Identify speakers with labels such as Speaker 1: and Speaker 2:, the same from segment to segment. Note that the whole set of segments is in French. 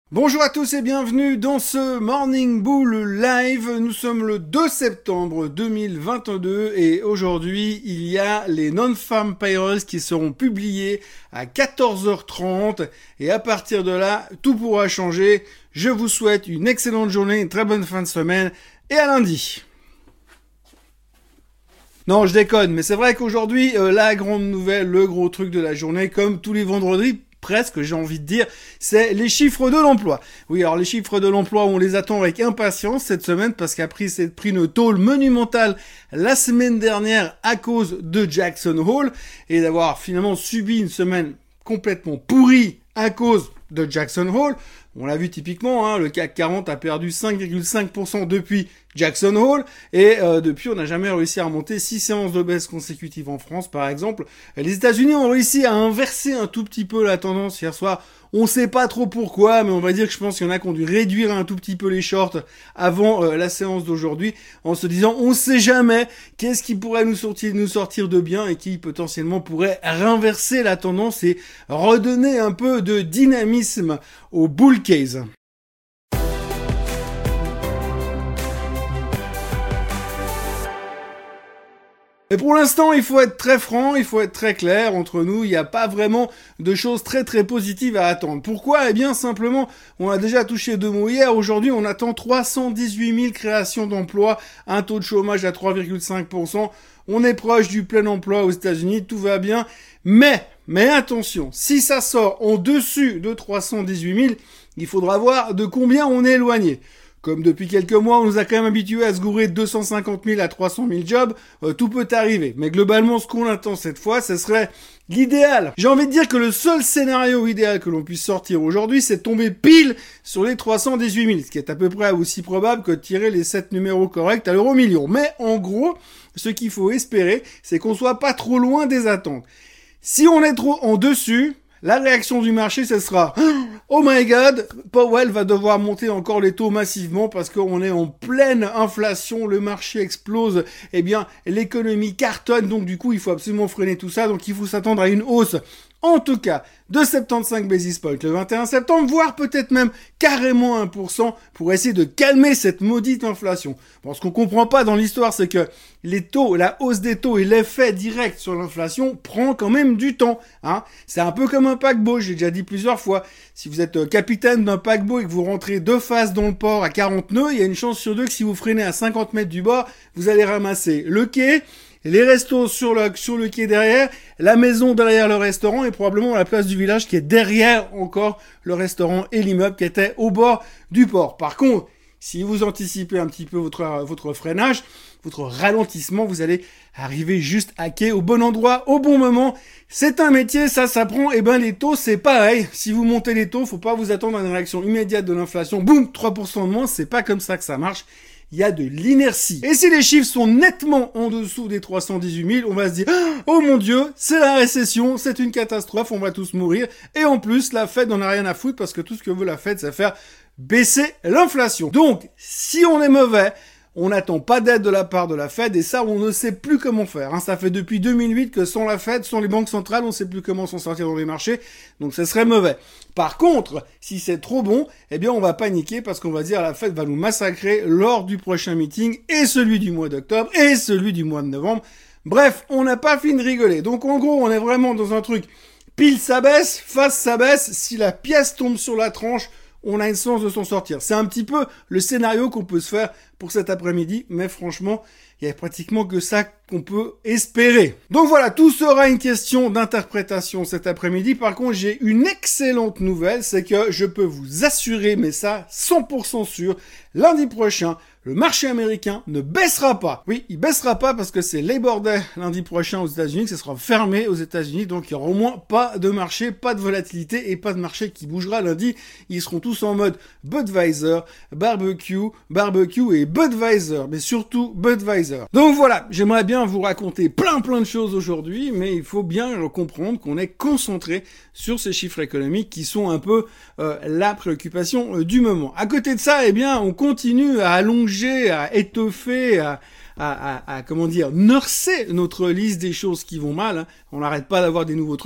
Speaker 1: Bonjour à tous et bienvenue dans ce Morning Bull Live. Nous sommes le 2 septembre 2022 et aujourd'hui il y a les non-farm payrolls qui seront publiés à 14h30 et à partir de là tout pourra changer. Je vous souhaite une excellente journée, une très bonne fin de semaine et à lundi. Non, je déconne, mais c'est vrai qu'aujourd'hui, la grande nouvelle, le gros truc de la journée, comme tous les vendredis, presque, j'ai envie de dire, c'est les chiffres de l'emploi. Oui, alors les chiffres de l'emploi, on les attend avec impatience cette semaine parce qu'après s'être pris une tôle monumentale la semaine dernière à cause de Jackson Hole et d'avoir finalement subi une semaine complètement pourrie à cause de Jackson Hole. On l'a vu typiquement, le CAC 40 a perdu 5,5% depuis Jackson Hole et depuis on n'a jamais réussi à remonter 6 séances de baisse consécutives en France par exemple. Les États-Unis ont réussi à inverser un tout petit peu la tendance hier soir. On sait pas trop pourquoi, mais on va dire que je pense qu'il y en a qui ont dû réduire un tout petit peu les shorts avant la séance d'aujourd'hui en se disant on sait jamais qu'est-ce qui pourrait nous sortir de bien et qui potentiellement pourrait renverser la tendance et redonner un peu de dynamisme au bull case. Et pour l'instant, il faut être très franc, il faut être très clair entre nous, il n'y a pas vraiment de choses très très positives à attendre. Pourquoi ? Eh bien simplement, on a déjà touché 2 mots hier, aujourd'hui on attend 318 000 créations d'emplois, un taux de chômage à 3,5%, on est proche du plein emploi aux États-Unis, tout va bien, mais attention, si ça sort en dessus de 318 000, il faudra voir de combien on est éloigné. Comme depuis quelques mois, on nous a quand même habitués à se gourer de 250 000 à 300 000 jobs, tout peut arriver. Mais globalement, ce qu'on attend cette fois, ce serait l'idéal. J'ai envie de dire que le seul scénario idéal que l'on puisse sortir aujourd'hui, c'est de tomber pile sur les 318 000, ce qui est à peu près aussi probable que de tirer les 7 numéros corrects à l'euro million. Mais en gros, ce qu'il faut espérer, c'est qu'on soit pas trop loin des attentes. Si on est trop en dessus, la réaction du marché, ce sera « Oh my God, Powell va devoir monter encore les taux massivement parce qu'on est en pleine inflation, le marché explose, eh bien l'économie cartonne, donc du coup il faut absolument freiner tout ça, donc il faut s'attendre à une hausse. » En tout cas, de 75 basis points le 21 septembre, voire peut-être même carrément 1% pour essayer de calmer cette maudite inflation. Bon, ce qu'on comprend pas dans l'histoire, c'est que les taux, la hausse des taux et l'effet direct sur l'inflation prend quand même du temps, hein. C'est un peu comme un paquebot, j'ai déjà dit plusieurs fois. Si vous êtes capitaine d'un paquebot et que vous rentrez 2 phases dans le port à 40 nœuds, il y a une chance sur 2 que si vous freinez à 50 mètres du bord, vous allez ramasser le quai, les restos sur le quai derrière, la maison derrière le restaurant et probablement la place du village qui est derrière encore le restaurant et l'immeuble qui était au bord du port. Par contre, si vous anticipez un petit peu votre freinage, votre ralentissement, vous allez arriver juste à quai au bon endroit, au bon moment. C'est un métier, ça s'apprend. Et ben les taux, c'est pareil. Si vous montez les taux, faut pas vous attendre à une réaction immédiate de l'inflation. Boum, 3% de moins, c'est pas comme ça que ça marche. Il y a de l'inertie. Et si les chiffres sont nettement en dessous des 318 000, on va se dire « Oh mon Dieu, c'est la récession, c'est une catastrophe, on va tous mourir. » Et en plus, la Fed n'en a rien à foutre parce que tout ce que veut la Fed, c'est faire baisser l'inflation. Donc, si on est mauvais, on n'attend pas d'aide de la part de la Fed et ça, on ne sait plus comment faire. Ça fait depuis 2008 que sans la Fed, sans les banques centrales, on ne sait plus comment s'en sortir dans les marchés. Donc, ce serait mauvais. Par contre, si c'est trop bon, eh bien, on va paniquer parce qu'on va dire la Fed va nous massacrer lors du prochain meeting et celui du mois d'octobre et celui du mois de novembre. Bref, on n'a pas fini de rigoler. Donc, en gros, on est vraiment dans un truc pile ça baisse, face ça baisse. Si la pièce tombe sur la tranche, on a une chance de s'en sortir. C'est un petit peu le scénario qu'on peut se faire pour cet après-midi, mais franchement, il y a pratiquement que ça qu'on peut espérer. Donc voilà, tout sera une question d'interprétation cet après-midi. Par contre, j'ai une excellente nouvelle, c'est que je peux vous assurer, mais ça, 100% sûr, lundi prochain, le marché américain ne baissera pas. Oui, il baissera pas parce que c'est Labor Day lundi prochain aux États-Unis, que ce sera fermé aux États-Unis, donc il y aura au moins pas de marché, pas de volatilité et pas de marché qui bougera lundi. Ils seront tous en mode Budweiser, barbecue et Budweiser, mais surtout Budweiser. Donc voilà, j'aimerais bien vous raconter plein de choses aujourd'hui, mais il faut bien comprendre qu'on est concentré sur ces chiffres économiques qui sont un peu la préoccupation du moment. À côté de ça, eh bien, on continue à allonger, à étoffer, à nurser notre liste des choses qui vont mal. On n'arrête pas d'avoir des nouveaux trucs.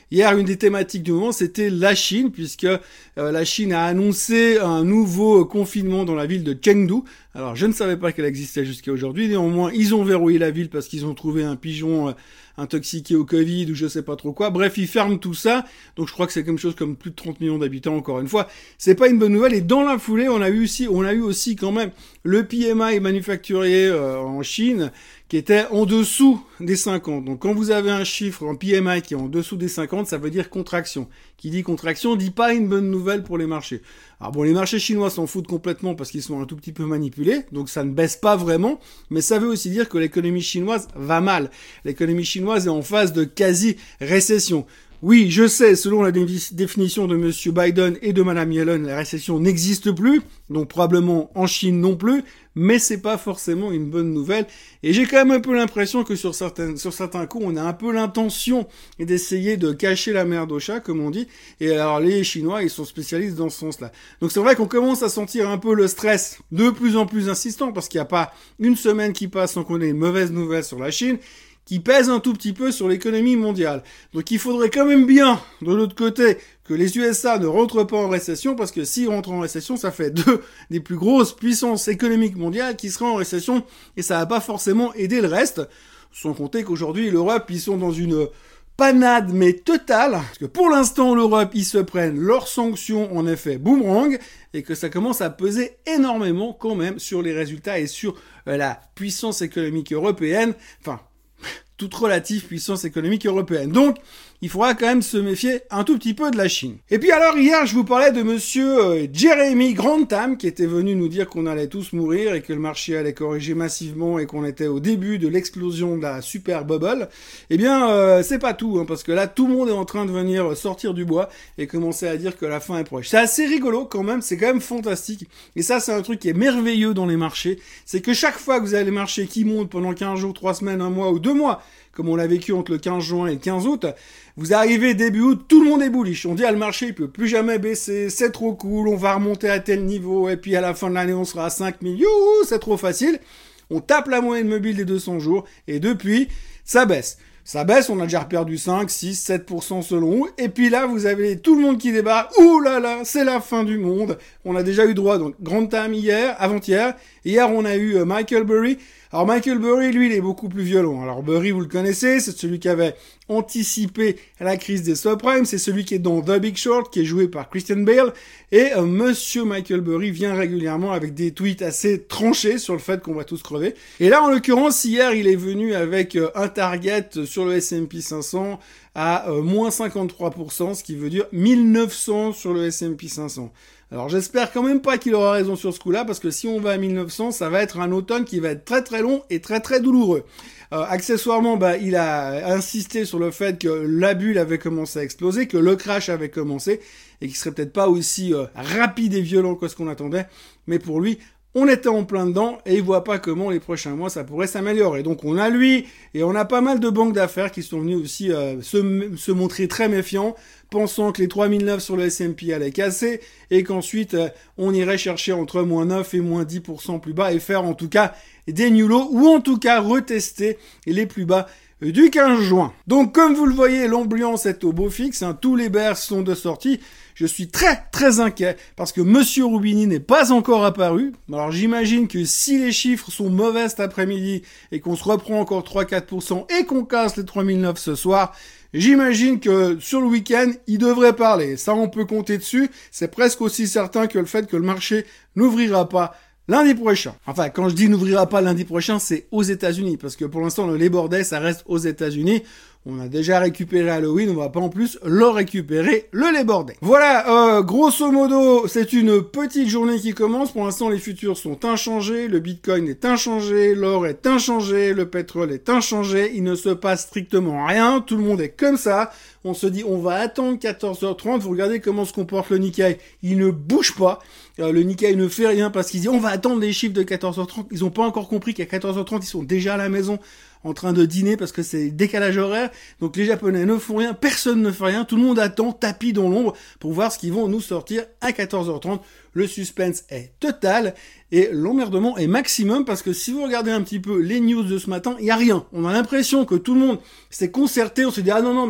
Speaker 1: Hier, une des thématiques du moment, c'était la Chine, puisque la Chine a annoncé un nouveau confinement dans la ville de Chengdu. Alors, je ne savais pas qu'elle existait jusqu'à aujourd'hui. Néanmoins, ils ont verrouillé la ville parce qu'ils ont trouvé un pigeon intoxiqué au Covid ou je sais pas trop quoi. Bref, ils ferment tout ça. Donc, je crois que c'est quelque chose comme plus de 30 millions d'habitants, encore une fois. C'est pas une bonne nouvelle. Et dans la foulée, on a eu aussi quand même le PMI manufacturier en Chine qui était en dessous des 50. Donc, quand vous avez un chiffre en PMI qui est en dessous des 50, ça veut dire contraction. Qui dit contraction dit pas une bonne nouvelle pour les marchés. Alors bon, les marchés chinois s'en foutent complètement parce qu'ils sont un tout petit peu manipulés, donc ça ne baisse pas vraiment, mais ça veut aussi dire que l'économie chinoise va mal. L'économie chinoise est en phase de quasi-récession. Oui, je sais, selon la définition de Monsieur Biden et de Madame Yellen, la récession n'existe plus, donc probablement en Chine non plus, mais c'est pas forcément une bonne nouvelle. Et j'ai quand même un peu l'impression que sur certains coups, on a un peu l'intention d'essayer de cacher la merde au chat, comme on dit. Et alors les Chinois, ils sont spécialistes dans ce sens-là. Donc c'est vrai qu'on commence à sentir un peu le stress de plus en plus insistant, parce qu'il n'y a pas une semaine qui passe sans qu'on ait une mauvaise nouvelle sur la Chine, qui pèse un tout petit peu sur l'économie mondiale. Donc il faudrait quand même bien, de l'autre côté, que les USA ne rentrent pas en récession, parce que s'ils rentrent en récession, ça fait deux des plus grosses puissances économiques mondiales qui seraient en récession, et ça va pas forcément aider le reste, sans compter qu'aujourd'hui, l'Europe, ils sont dans une panade, mais totale, parce que pour l'instant, l'Europe, ils se prennent leurs sanctions en effet boomerang, et que ça commence à peser énormément quand même sur les résultats et sur la puissance économique européenne, enfin, toute relative puissance économique européenne. Donc, il faudra quand même se méfier un tout petit peu de la Chine. Et puis alors, hier, je vous parlais de monsieur Jeremy Grantham, qui était venu nous dire qu'on allait tous mourir et que le marché allait corriger massivement et qu'on était au début de l'explosion de la super bubble. Eh bien, c'est pas tout, hein, parce que là, tout le monde est en train de venir sortir du bois et commencer à dire que la fin est proche. C'est assez rigolo quand même, c'est quand même fantastique. Et ça, c'est un truc qui est merveilleux dans les marchés. C'est que chaque fois que vous avez les marchés qui montent pendant 15 jours, 3 semaines, 1 mois ou 2 mois, comme on l'a vécu entre le 15 juin et le 15 août, vous arrivez début août, tout le monde est bullish. On dit, le marché, il peut plus jamais baisser, c'est trop cool, on va remonter à tel niveau, et puis à la fin de l'année, on sera à 5 000, youhou, c'est trop facile. On tape la moyenne mobile des 200 jours, et depuis, ça baisse. Ça baisse, on a déjà perdu 5, 6, 7% selon où. Et puis là, vous avez tout le monde qui débarque. Ouh là là, c'est la fin du monde. On a déjà eu droit, donc, Grantham hier, avant-hier. Hier, on a eu Michael Burry. Alors, Michael Burry, lui, il est beaucoup plus violent. Alors, Burry, vous le connaissez, c'est celui qui avait anticipé la crise des subprimes. C'est celui qui est dans The Big Short, qui est joué par Christian Bale. Et monsieur Michael Burry vient régulièrement avec des tweets assez tranchés sur le fait qu'on va tous crever. Et là, en l'occurrence, hier, il est venu avec un target sur le S&P 500 à moins 53%, ce qui veut dire 1900 sur le S&P 500. Alors j'espère quand même pas qu'il aura raison sur ce coup-là, parce que si on va à 1900, ça va être un automne qui va être très très long et très très douloureux. Accessoirement, il a insisté sur le fait que la bulle avait commencé à exploser, que le crash avait commencé, et qu'il serait peut-être pas aussi rapide et violent que ce qu'on attendait, mais pour lui, on était en plein dedans et il voit pas comment les prochains mois ça pourrait s'améliorer. Donc on a lui et on a pas mal de banques d'affaires qui sont venus aussi se montrer très méfiants, pensant que les 3009 sur le S&P allaient casser et qu'ensuite on irait chercher entre moins 9 et moins 10% plus bas et faire en tout cas des new lows ou en tout cas retester les plus bas du 15 juin. Donc comme vous le voyez, l'ambiance est au beau fixe, hein, tous les bears sont de sortie. Je suis très très inquiet parce que Monsieur Roubini n'est pas encore apparu. Alors j'imagine que si les chiffres sont mauvais cet après-midi et qu'on se reprend encore 3-4% et qu'on casse les 3009 ce soir, j'imagine que sur le week-end, il devrait parler. Ça, on peut compter dessus. C'est presque aussi certain que le fait que le marché n'ouvrira pas lundi prochain. Enfin, quand je dis n'ouvrira pas lundi prochain, c'est aux États-Unis, parce que pour l'instant, le Labor Day, ça reste aux États-Unis. On a déjà récupéré Halloween, on va pas en plus le récupérer le Labor Day. Voilà, grosso modo, c'est une petite journée qui commence. Pour l'instant, les futurs sont inchangés, le Bitcoin est inchangé, l'or est inchangé, le pétrole est inchangé. Il ne se passe strictement rien, tout le monde est comme ça. On se dit, on va attendre 14h30. Vous regardez comment se comporte le Nikkei. Il ne bouge pas. Le Nikkei ne fait rien parce qu'il dit, on va attendre les chiffres de 14h30. Ils ont pas encore compris qu'à 14h30, ils sont déjà à la maison en train de dîner parce que c'est décalage horaire. Donc les Japonais ne font rien, personne ne fait rien, tout le monde attend, tapis dans l'ombre pour voir ce qu'ils vont nous sortir à 14h30. Le suspense est total et l'emmerdement est maximum parce que si vous regardez un petit peu les news de ce matin, il y a rien. On a l'impression que tout le monde s'est concerté, on se dit ah non mais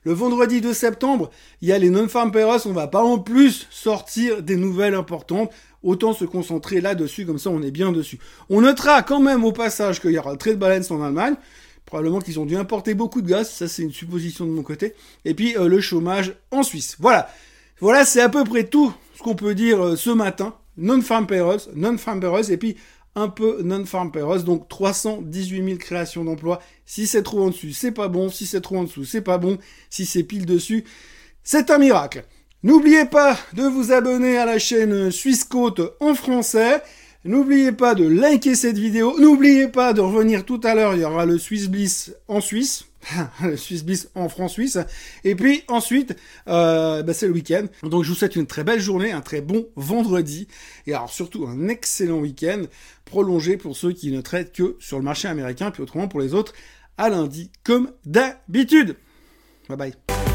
Speaker 1: Le vendredi 2 septembre, il y a les non-farm payrolls, on va pas en plus sortir des nouvelles importantes. Autant se concentrer là-dessus, comme ça on est bien dessus. On notera quand même au passage qu'il y aura le trade balance en Allemagne. Probablement qu'ils ont dû importer beaucoup de gaz, ça c'est une supposition de mon côté. Et puis le chômage en Suisse. Voilà, c'est à peu près tout ce qu'on peut dire ce matin. Non-farm payrolls, et puis un peu non-farm payrolls, donc 318 000 créations d'emplois. Si c'est trop en dessus, c'est pas bon. Si c'est trop en dessous, c'est pas bon. Si c'est pile dessus, c'est un miracle. N'oubliez pas de vous abonner à la chaîne Suisse Côte en français. N'oubliez pas de liker cette vidéo. N'oubliez pas de revenir tout à l'heure. Il y aura le Swiss Bliss en Suisse. Le Swiss Bliss en France-Suisse. Et puis ensuite, c'est le week-end. Donc je vous souhaite une très belle journée, un très bon vendredi. Et alors surtout un excellent week-end prolongé pour ceux qui ne traitent que sur le marché américain. Puis autrement pour les autres, à lundi comme d'habitude. Bye bye.